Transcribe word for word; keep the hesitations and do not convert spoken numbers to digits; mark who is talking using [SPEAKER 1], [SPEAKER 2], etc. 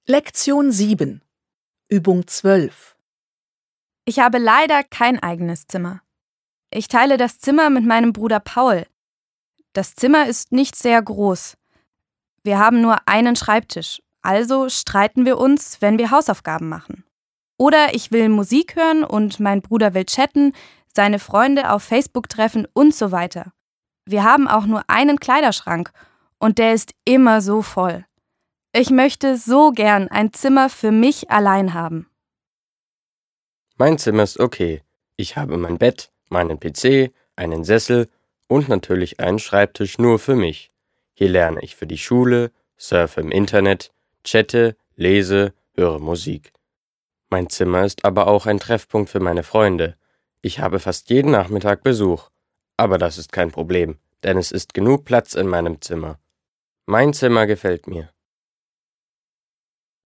[SPEAKER 1] Lektion sieben. Übung zwölf.
[SPEAKER 2] Ich habe leider kein eigenes Zimmer. Ich teile das Zimmer mit meinem Bruder Paul. Das Zimmer ist nicht sehr groß. Wir haben nur einen Schreibtisch, also streiten wir uns, wenn wir Hausaufgaben machen. Oder ich will Musik hören und mein Bruder will chatten, seine Freunde auf Facebook treffen und so weiter. Wir haben auch nur einen Kleiderschrank und der ist immer so voll. Ich möchte so gern ein Zimmer für mich allein haben.
[SPEAKER 3] Mein Zimmer ist okay. Ich habe mein Bett, meinen P C, einen Sessel und natürlich einen Schreibtisch nur für mich. Hier lerne ich für die Schule, surfe im Internet, chatte, lese, höre Musik. Mein Zimmer ist aber auch ein Treffpunkt für meine Freunde. Ich habe fast jeden Nachmittag Besuch. Aber das ist kein Problem, denn es ist genug Platz in meinem Zimmer. Mein Zimmer gefällt mir.